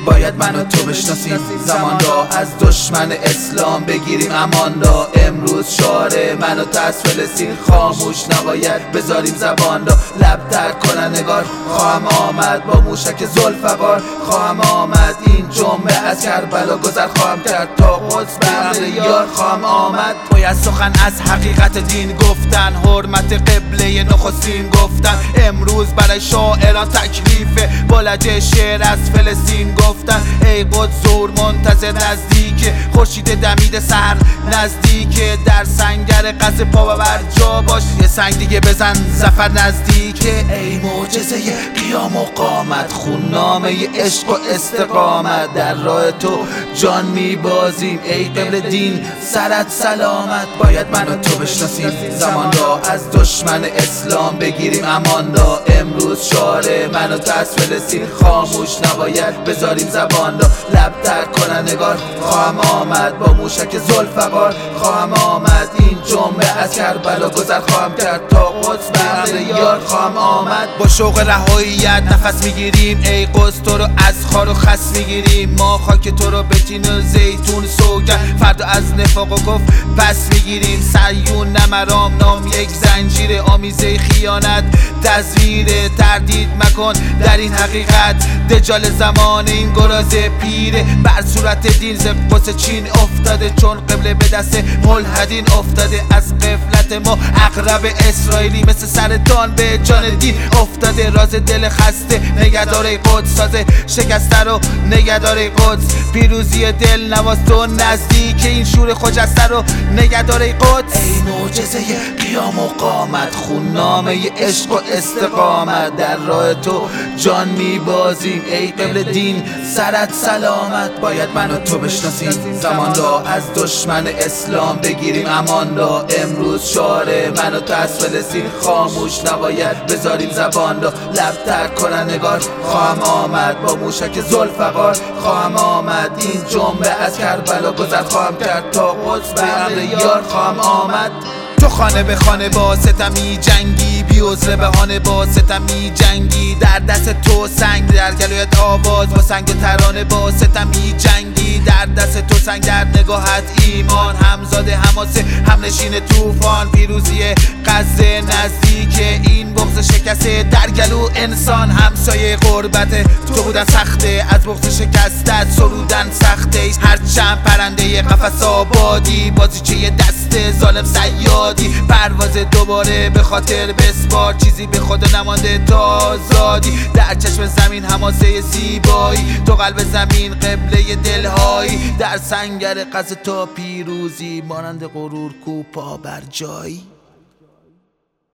باید من و تو بشناسیم زمان را، از دشمن اسلام بگیریم امان را. امروز شعار من و تو از فلسطین خاموش نباید بذاریم زبان را. لب تر کنن نگار خواهم آمد، با موشک ذوالفقار خواهم آمد. این جمعه از کربلا گذر خواهم کرد، تا قدس به امر یار خواهم آمد. باید سخن از حقیقت دین گفتن، حرمت قبله نخستین گفتن. امروز برای شاعران تکلیفه، با لهجه شعر از فلسطین گفتن. ای قدس زور منتظر نزدیکه، خورشید دمید سحر نزدیکه. در سنگر قصد پا بر جا باش، یه سنگ دیگه بزن ظفر نزدیکه. ای معجزه قیام و قامت، خوننامه عشق و استقامت. در راه تو جان میبازیم ای قبل دین سرت سلامت. باید من و تو بشناسیم زمان را، از دشمن اسلام بگیریم امان را. امروز شعار من و تو از فلسطین خاموش نباید بذاریم زبان را. لب تر کنن نگار خواهم آمد، با موشک ذوالفقار خواهم آمد. این جمعه از کربلا گذر خواهم کرد، تا قدس به امر یار خواهم آمد. با شوق رهاییت نفس میگیریم ای قدس، تو رو از خار و خس میگیریم. ما خاک تو رو به تین و زیتون سوگن، فردا از نفاق و کفر پس میگیریم. سیون نمرام نام یک زنجیره، آمیزه خیانت تزویره. تردید مکن در این حقیقت، دجال زمان این گراز پیره. بر صورت دین ز قدس چین افتاده، چون قبله به دست ملحدین افتاده. از غفلت ما عقرب اسرائیلی، مثل سرطان به جان دین افتاده. راز دل خسته نگهدار قدس، سازه شکسته رو نگهدار قدس. پیروزی دل نواز تو نزدیک، این شور خجسته رو نگهدار قدس. ای معجزه قیام و قامت، خوننامه عشق و استقامت. در راه تو جان میبازیم ای قبل دین سرت سلامت. باید من و تو بشناسیم زمان را، از دشمن اسلام بگیریم امان را. امروز شعار من و تو از فلسطین خاموش نباید بذاریم زبان را. لب تر کنن نگار خواهم آمد، با موشک ذوالفقار خواهم آمد. این جمعه از کربلا گذر خواهم کرد، تا قدس به امر یار خواهم آمد. تو خانه به خانه با ستمی جنگی، بی عذر بهانه با ستمی جنگی. در دست تو سنگ، در گلویت آواز با سنگ و ترانه با ستمی جنگی. در دست تو سنگ، در نگاهت ایمان، همزاده حماسه همنشین طوفان. پیروزی غزه نزدیک، این بغض شکسته در گلو انسان. همسایه غربت تو بودن سخته، از بغض شکستت سرودن سخته. هرچند پرنده قفس آبادی، بازیچه دست ظالم صیادی. پرواز دوباره به خاطر بسپار، چیزی به خدا نمانده تا آزادی. در چشم زمین حماسه زیبایی، تو قلب زمین قبله دلهایی. در سنگر قصد تا پیروزی، مانند غرور کوپا بر جایی.